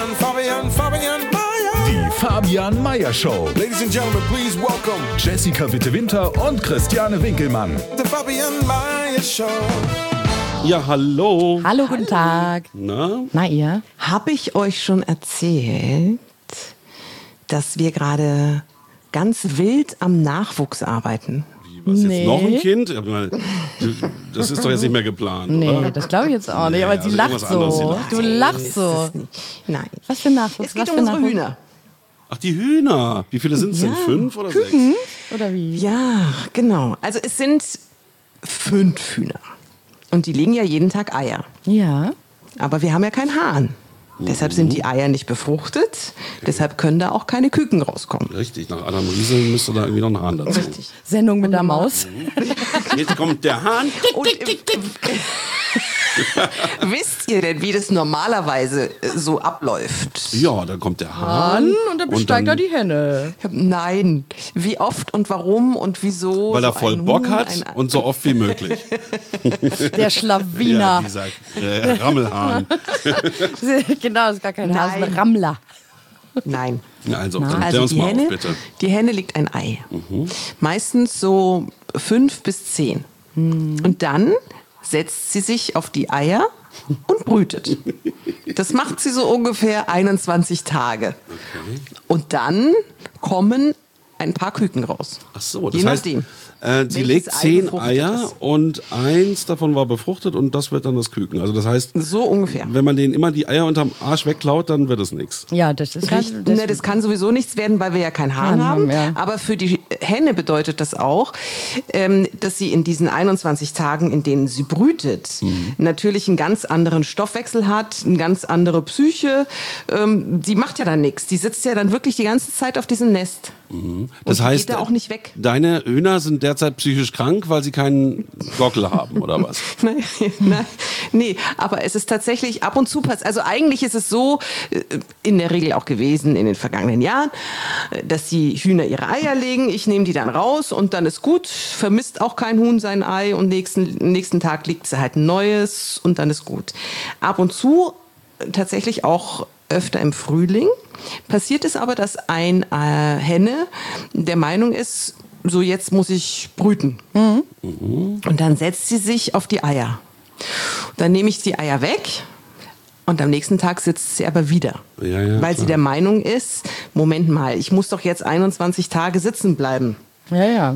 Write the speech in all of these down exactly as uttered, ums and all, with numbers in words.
Fabian, Fabian, Fabian Meyer. Die Fabian Meyer Show. Ladies and Gentlemen, please welcome Jessica Witte-Winter und Christiane Winkelmann. The Fabian Meyer Show. Ja, hallo. Hallo, guten Tag. Na? Na, ihr? Habe ich euch schon erzählt, dass wir gerade ganz wild am Nachwuchs arbeiten? Was, Nee. jetzt noch ein Kind? Ich meine, das ist doch jetzt nicht mehr geplant, Nee, oder? das glaube ich jetzt auch nicht. Nee, Aber sie also lacht irgendwas anderes, sie so. lacht Du so. lachst Ist so. es nicht. Nein. Was für Nachwuchs? Es geht Was um für unsere Nachwuchs? Hühner. Ach, die Hühner. Wie viele sind es denn? Ja. Fünf oder sechs? Oder wie? Ja, genau. Also es sind fünf Hühner. Und die legen ja jeden Tag Eier. Ja. Aber wir haben ja keinen Hahn. Deshalb sind die Eier nicht befruchtet. Deshalb können da auch keine Küken rauskommen. Richtig, nach Adam Riese müsste da irgendwie noch ein Hahn dazu. Richtig. Sendung mit der Maus. Jetzt kommt der Hahn. Und im, wisst ihr denn, wie das normalerweise äh, so abläuft? Ja, dann kommt der Hahn. Und dann besteigt er die Henne. Nein. Wie oft und warum und wieso? Weil er so voll ein Bock Huhn, hat ein- und so oft wie möglich. Der Ja, Schlawiner. dieser äh, Rammelhahn. Genau, das ist gar kein Hase, Nein. ein Rammler. Nein. Also, dann klär Also uns die mal Henne, auf, bitte. die Henne legt ein Ei. Meistens so fünf bis zehn. Und dann setzt sie sich auf die Eier und brütet. Das macht sie so ungefähr einundzwanzig Tage. Und dann kommen ein paar Küken raus. Ach so, das Je heißt, nachdem. äh, sie welches legt Ei zehn befruchtet Eier ist. und eins davon war befruchtet und das wird dann das Küken. Also das heißt, So ungefähr. wenn man denen immer die Eier unterm Arsch wegklaut, dann wird es nichts. Ja, das ist halt. Das, ne, das kann sowieso nichts werden, weil wir ja keinen Hahn Hahn haben. haben, ja. Aber für die Henne bedeutet das auch, ähm, dass sie in diesen einundzwanzig Tagen, in denen sie brütet, Mhm. natürlich einen ganz anderen Stoffwechsel hat, eine ganz andere Psyche. Ähm, die macht ja dann nichts. Die sitzt ja dann wirklich die ganze Zeit auf diesem Nest. Das Und die heißt, geht da auch nicht weg. deine Hühner sind derzeit psychisch krank, weil sie keinen Gockel haben, oder was? Nein, nein, nee, aber es ist tatsächlich ab und zu passiert. Also eigentlich ist es so, äh, in der Regel auch gewesen in den vergangenen Jahren, äh, dass die Hühner ihre Eier legen, ich nehme die dann raus und dann ist gut, vermisst auch kein Huhn sein Ei und nächsten, nächsten Tag legt sie halt ein neues und dann ist gut. Ab und zu äh, tatsächlich auch öfter im Frühling passiert es aber, dass ein äh, Henne der Meinung ist, so jetzt muss ich brüten. Und dann setzt sie sich auf die Eier. Dann nehme ich die Eier weg und am nächsten Tag sitzt sie aber wieder. Ja, ja, weil sie klar. der Meinung ist, Moment mal, ich muss doch jetzt einundzwanzig Tage sitzen bleiben. Ja, ja.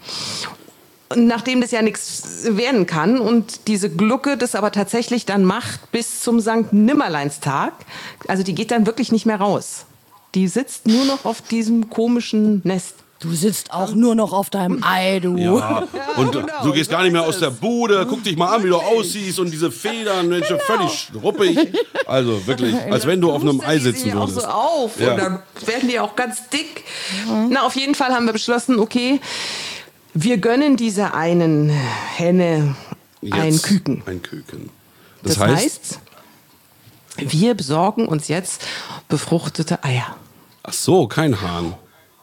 Und nachdem das ja nichts werden kann und diese Glucke das aber tatsächlich dann macht bis zum Sankt Nimmerleinstag, also die geht dann wirklich nicht mehr raus. Die sitzt nur noch auf diesem komischen Nest. Du sitzt auch nur noch auf deinem Ei, du. Ja. Und genau, du gehst so gar nicht mehr ist aus der Bude, guck dich mal an, wie du aussiehst und diese Federn, Mensch, völlig ruppig. Also wirklich, als wenn du auf einem Ei Die sitzen sich auch würdest. so auf Ja. und dann werden die auch ganz dick. Na, auf jeden Fall haben wir beschlossen, okay, wir gönnen dieser einen Henne ein Jetzt Küken. Ein Küken. Das, Das, heißt, heißt, wir besorgen uns jetzt befruchtete Eier. ach so, kein Hahn.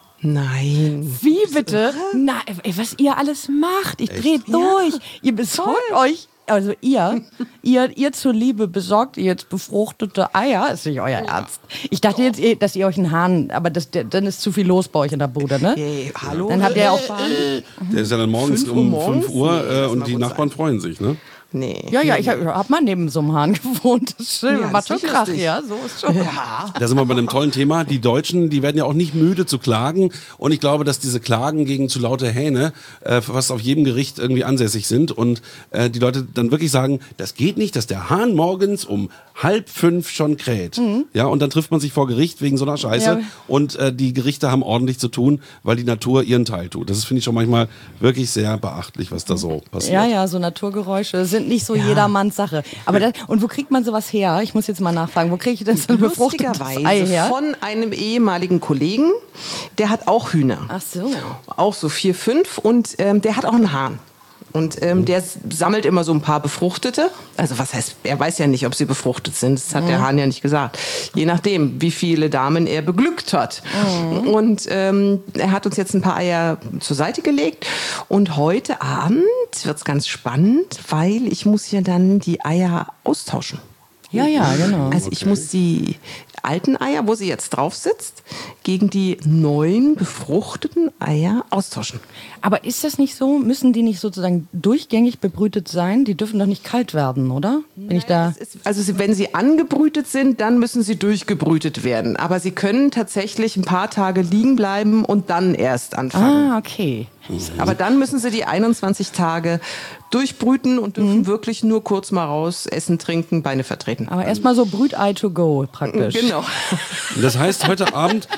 Nein. Wie bitte? Na, ey, was ihr alles macht. Ich dreh durch. Ihr besorgt euch, also ihr, ihr, ihr zuliebe besorgt ihr jetzt befruchtete Eier. Ist nicht euer Ernst. Ich dachte jetzt, ihr- dass ihr euch einen Hahn, aber das, der, dann ist zu viel los bei euch in der Bude, ne? Hey, hallo? Dann habt ihr auch Der ist ja dann morgens Fünf Uhr um morgens? fünf Uhr Nee, äh, lass und mal die gut Nachbarn freuen sich, ne? Nee. Ja, ja, ich hab, hab mal neben so einem Hahn gewohnt. Das ist schön, Ja, macht das schon ist Krach, lustig. ja, so ist schon. Ja. Da sind wir bei einem tollen Thema. Die Deutschen, die werden ja auch nicht müde zu klagen. Und ich glaube, dass diese Klagen gegen zu laute Hähne äh, fast auf jedem Gericht irgendwie ansässig sind. Und äh, die Leute dann wirklich sagen, das geht nicht, dass der Hahn morgens um halb fünf schon kräht. Ja, und dann trifft man sich vor Gericht wegen so einer Scheiße. Ja. Und äh, die Gerichte haben ordentlich zu tun, weil die Natur ihren Teil tut. Das ist, finde ich, schon manchmal wirklich sehr beachtlich, was da so passiert. Ja, ja, so Naturgeräusche sind nicht so jedermanns Sache. Aber das, und wo kriegt man sowas her? Ich muss jetzt mal nachfragen, wo kriege ich denn so ein befruchtetes Ei Lustigerweise her? von einem ehemaligen Kollegen, der hat auch Hühner. Ach so. Auch so vier, fünf und ähm, der hat auch einen Hahn. Und ähm, der s- sammelt immer so ein paar Befruchtete. Also was heißt, er weiß ja nicht, ob sie befruchtet sind. Das hat der Hahn ja nicht gesagt. Je nachdem, wie viele Damen er beglückt hat. Und ähm, er hat uns jetzt ein paar Eier zur Seite gelegt. Und heute Abend wird's ganz spannend, weil ich muss ja dann die Eier austauschen. Ja, ja, genau. Also ich muss die alten Eier, wo sie jetzt drauf sitzt, gegen die neuen befruchteten Eier austauschen. Aber ist das nicht so? Müssen die nicht sozusagen durchgängig bebrütet sein? Die dürfen doch nicht kalt werden, oder? Wenn ich da Es ist, also sie, wenn sie angebrütet sind, dann müssen sie durchgebrütet werden. Aber sie können tatsächlich ein paar Tage liegen bleiben und dann erst anfangen. Ah, okay. Aber dann müssen sie die einundzwanzig Tage durchbrüten und dürfen wirklich nur kurz mal raus, essen, trinken, Beine vertreten. Aber erstmal so Brütei to go praktisch. Genau. Das heißt, heute Abend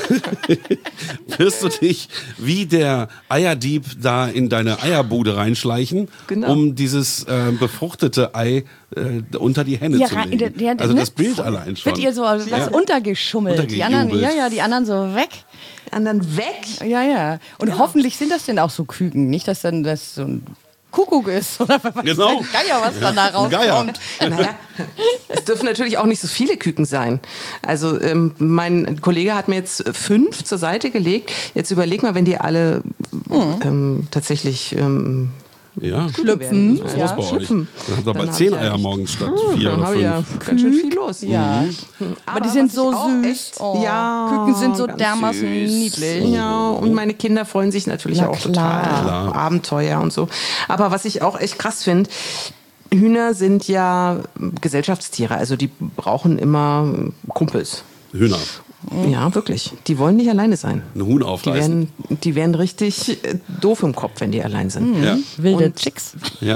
wirst du dich wie der Eierdieb da in deine Eierbude reinschleichen, Genau. um dieses äh, befruchtete Ei äh, unter die Henne Ja, zu rein- legen. der- der- also ne? das Bild allein schon. Wird ihr so was Ja. untergeschummelt? Die anderen, ja, Untergejubelt. ja, die anderen so weg. Anderen weg. Ja, ja. Und hoffentlich sind das denn auch so Küken, nicht, dass dann das so ein Kuckuck ist oder was Genau. weiß der Geier, was dann da Ein Geier. rauskommt. Naja, es dürfen natürlich auch nicht so viele Küken sein. Also ähm, mein Kollege hat mir jetzt fünf zur Seite gelegt. Jetzt überleg mal, wenn die alle ähm, tatsächlich ähm, Ja. schlüpfen. Das Ja, muss bei euch. schlüpfen. Dann habt ihr Dann aber hab zehn ich ja Eier echt- morgens statt Hm, vier dann oder habe ich ja fünf. ganz schön viel los. Ja. Aber die sind was so ich auch süß. echt- Oh. Ja, Küken sind so ganz dermaßen süß. niedlich. Ja, und meine Kinder freuen sich natürlich Na auch klar. total. Klar. Abenteuer und so. Aber was ich auch echt krass finde, Hühner sind ja Gesellschaftstiere, also die brauchen immer Kumpels. Hühner. Ja, wirklich. Die wollen nicht alleine sein. Ein Huhn Die aufreißen. werden, die werden richtig äh, doof im Kopf, wenn die allein sind. Ja. Wilde Und- Chicks. Ja.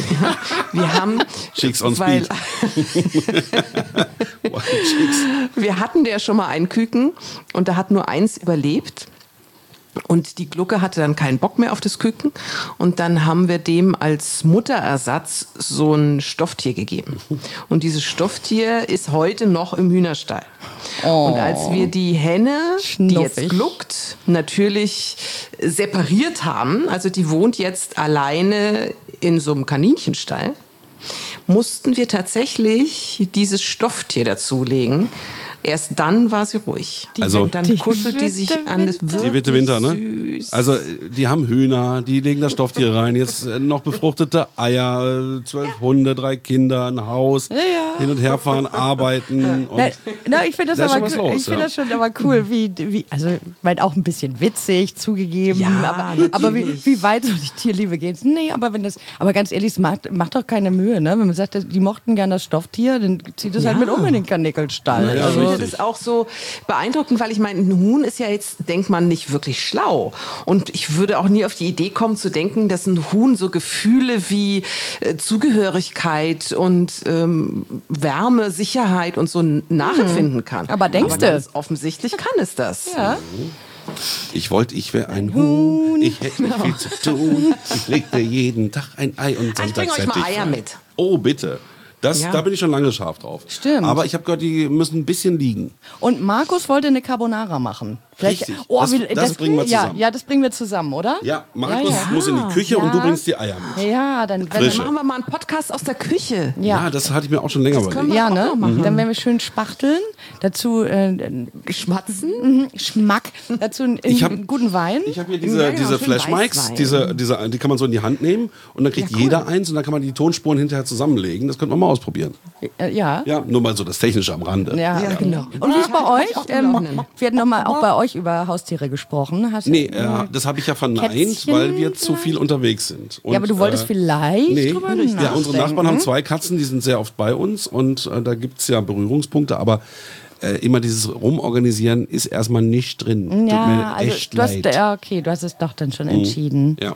Wir haben, Chicks on weil, Speed. Wild Chicks. wir hatten ja schon mal einen Küken und da hat nur eins überlebt. Und die Glucke hatte dann keinen Bock mehr auf das Küken. Und dann haben wir dem als Mutterersatz so ein Stofftier gegeben. Und dieses Stofftier ist heute noch im Hühnerstall. Und als wir die Henne, die jetzt Schnuffig. gluckt, natürlich separiert haben, also die wohnt jetzt alleine in so einem Kaninchenstall, mussten wir tatsächlich dieses Stofftier dazulegen. Erst dann war sie ruhig. Also- und dann kuschelt die sich an das Die Witte Winter, ne? süß. Also, die haben Hühner, die legen da Stofftiere rein, jetzt äh, noch befruchtete Eier, äh, zwölf Hunde, drei Kinder, ein Haus, ja. hin und her fahren, arbeiten. Und Na, na, ich finde das, Da ist aber schon was cool. los, ich find ja. das schon aber cool, wie, wie also ich mein, auch ein bisschen witzig zugegeben, Ja, aber, aber wie, natürlich. wie weit so die Tierliebe geht. Nee, aber wenn das, aber ganz ehrlich, es macht, macht doch keine Mühe, ne? Wenn man sagt, die mochten gern das Stofftier, dann zieht es halt Ja. mit um in den Kanickelstall. Ja, Ich also, finde richtig. das auch so beeindruckend, weil ich meine, ein Huhn ist ja jetzt, denkt man, nicht wirklich schlau. Und ich würde auch nie auf die Idee kommen zu denken, dass ein Huhn so Gefühle wie äh, Zugehörigkeit und ähm, Wärme, Sicherheit und so nachempfinden kann. Aber denkst du? ganz offensichtlich kann es das. ja. ich wollte, ich wäre ein Huhn, ich hätte nicht viel zu tun. Ich legte jeden Tag ein Ei und Ah, ich bringe sonntags euch mal hätte ich Eier frei. mit. Oh, bitte. Das, Ja. Da bin ich schon lange scharf drauf. Stimmt. Aber ich habe gehört, die müssen ein bisschen liegen. Und Markus wollte eine Carbonara machen. Vielleicht, Richtig. Oh, Das- wie- das bringen wir ja, zusammen. ja, das bringen wir zusammen, oder? Ja, Markus Ja, ja. muss in die Küche und Ja. du bringst die Eier mit. Ja, dann Dann Frische. machen wir mal einen Podcast aus der Küche. Ja, ja. das hatte ich mir auch schon länger können überlegt. wir Ja, auch ne? noch machen. Dann werden wir schön spachteln. Dazu äh, Schmatzen. mhm, Schmack. Dazu einen, Ich hab- einen guten Wein. Ich habe hier Ja, diese, genau, diese schön Flash Mics, Weißwein. diese, diese, die kann man so in die Hand nehmen und dann kriegt Ja, cool. jeder eins und dann kann man die Tonspuren hinterher zusammenlegen. Das könnte man mal ausprobieren. Äh, ja. Ja, nur mal so das Technische am Rande. Ja, Ja, genau. Und wie ist bei euch? auf dem Ähm, Laufenden. wir hatten nochmal auch bei euch über Haustiere gesprochen. Hast, Nee, äh, das habe ich ja verneint, Kätzchen weil wir zu viel unterwegs sind. Und, ja, aber du wolltest äh, vielleicht Nee, drüber ja, unsere nachdenken. Nachbarn haben zwei Katzen, die sind sehr oft bei uns und äh, da gibt es ja Berührungspunkte, aber äh, immer dieses Rumorganisieren ist erstmal nicht drin. Tut Ja, mir also echt du hast, leid. ja, okay, du hast es doch dann schon entschieden. Ja,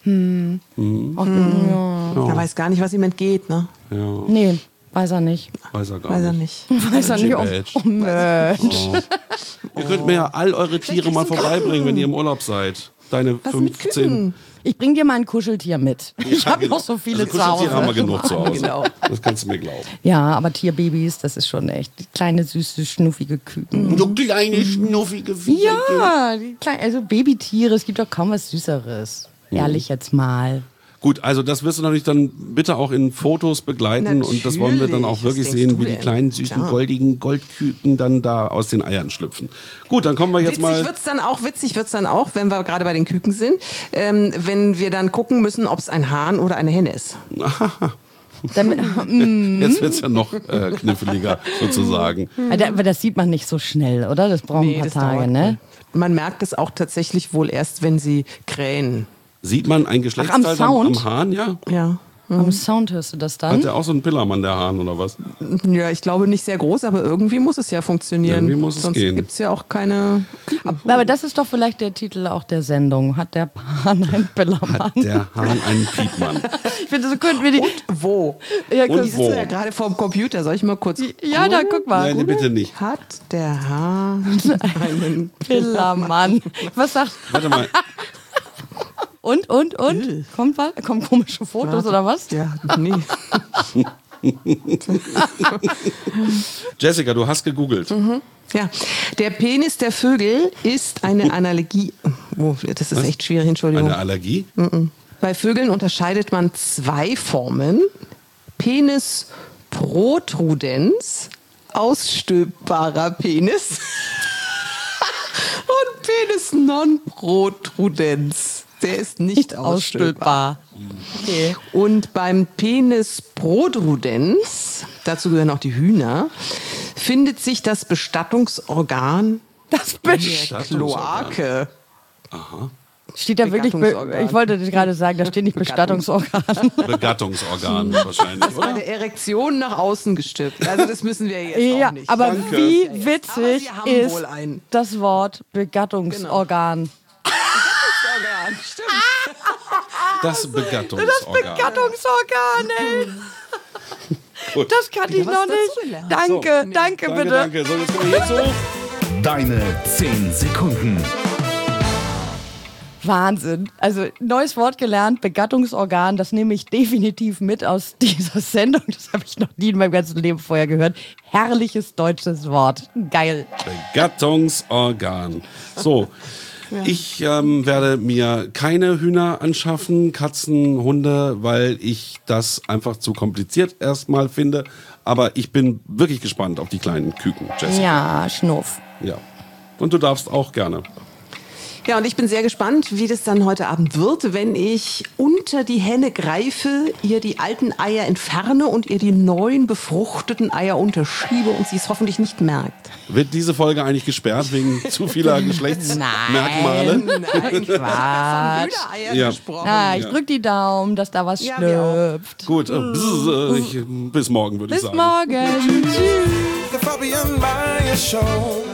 Ach, ja. Er weiß gar nicht, was ihm entgeht, ne? ja, Nee, weiß er nicht. weiß er gar Weiß er nicht. nicht. Weiß er nicht. Oh, Badge. oh Mensch. Ihr könnt mir ja all eure Tiere mal vorbeibringen, wenn ihr im Urlaub seid. Deine Was mit fünfzehn. Küken? Ich bring dir mal ein Kuscheltier mit. Ich habe genau. noch so viele also zu Hause. Kuscheltiere haben wir genug zu Hause. Genau. Das kannst du mir glauben. Ja, aber Tierbabys, das ist schon echt kleine, süße, schnuffige Küken. Du kleine, schnuffige Viecher. Ja, die kleinen, also Babytiere, es gibt doch kaum was Süßeres. Ehrlich jetzt mal. Gut, also das wirst du natürlich dann bitte auch in Fotos begleiten und das wollen wir dann auch Natürlich. wirklich Was sehen, denkst wie du die denn? kleinen, süßen, Klar. goldigen Goldküken dann da aus den Eiern schlüpfen. Gut, dann kommen wir jetzt Witzig mal... wird's dann auch, witzig wird's dann auch, wenn wir gerade bei den Küken sind, ähm, wenn wir dann gucken müssen, ob es ein Hahn oder eine Henne ist. Damit, mm, Jetzt wird es ja noch äh, kniffliger sozusagen. aber das sieht man nicht so schnell, oder? Das braucht Nee, ein paar das Tage, dauert ne? wohl. Man merkt es auch tatsächlich wohl erst, wenn sie krähen. Sieht man ein Geschlechtsteil Ach, am dann Sound? am Hahn, ja? Ja. Am Sound hörst du das Hat dann? der auch so einen Pillermann, der Hahn, oder was? Ja, ich glaube nicht sehr groß, aber irgendwie muss es ja funktionieren. Irgendwie muss es Sonst gehen. gibt es ja auch keine. Aber das ist doch vielleicht der Titel auch der Sendung. Hat der Hahn einen Pillermann? Hat der Hahn einen Piepmann? Ich finde, so könnten wir die... Wo? Ja, Und Ich wo? sitze ja gerade vorm Computer. Soll ich mal kurz. ja, da guck mal. Nein, nee, bitte nicht. Hat der Hahn einen. Pillermann. Was sagt... Warte mal. Und, und, und? Kommt was? Kommen komische Fotos oder was? Ja, nee. Jessica, du hast gegoogelt. Ja, der Penis der Vögel ist eine Analogie. Oh, das ist Was? echt schwierig, Entschuldigung. Eine Allergie? Bei Vögeln unterscheidet man zwei Formen. Penis protrudens, ausstülpbarer Penis. Und Penis non protrudens. Der ist nicht ausstülpbar. Okay. Und beim Penis protrudens, dazu gehören auch die Hühner, findet sich das Bestattungsorgan Das der Best Kloake. steht da wirklich... Be Bestattungsorgan. ich wollte gerade sagen, da steht nicht Bestattungsorgan. Begattungsorgan wahrscheinlich, Bei oder? der Erektion nach außen gestülpt. Also das müssen wir jetzt Ja, auch nicht. aber Danke. wie Aber witzig Sie haben wohl ist einen. das Wort Begattungsorgan? Organ, stimmt. Das Begattungsorgan. Begattungsorgan, ey. Gut. Das kannte ich was noch dazu nicht. gelernt. Danke, So. danke, Danke, bitte. danke. So, jetzt kommen wir hierzu. Deine zehn Sekunden. Wahnsinn. Also neues Wort gelernt, Begattungsorgan, das nehme ich definitiv mit aus dieser Sendung. Das habe ich noch nie in meinem ganzen Leben vorher gehört. Herrliches deutsches Wort. Geil. Begattungsorgan. So. Ich ähm, werde mir keine Hühner anschaffen, Katzen, Hunde, weil ich das einfach zu kompliziert erstmal finde. Aber ich bin wirklich gespannt auf die kleinen Küken, Jessica. Ja, Schnuff. Ja. Und du darfst auch gerne. Ja, und ich bin sehr gespannt, wie das dann heute Abend wird, wenn ich unter die Henne greife, ihr die alten Eier entferne und ihr die neuen befruchteten Eier unterschiebe und sie es hoffentlich nicht merkt. Wird diese Folge eigentlich gesperrt wegen zu vieler Geschlechtsmerkmale? Nein, Quatsch. Hühnereier Ja. gesprochen. Ah, ich Ja. drück die Daumen, dass da was Ja, wir auch. schlüpft. Gut, äh, bzz, äh, ich, bis morgen würde ich Bis sagen. morgen. Tschüss. The Fabian Maya Show.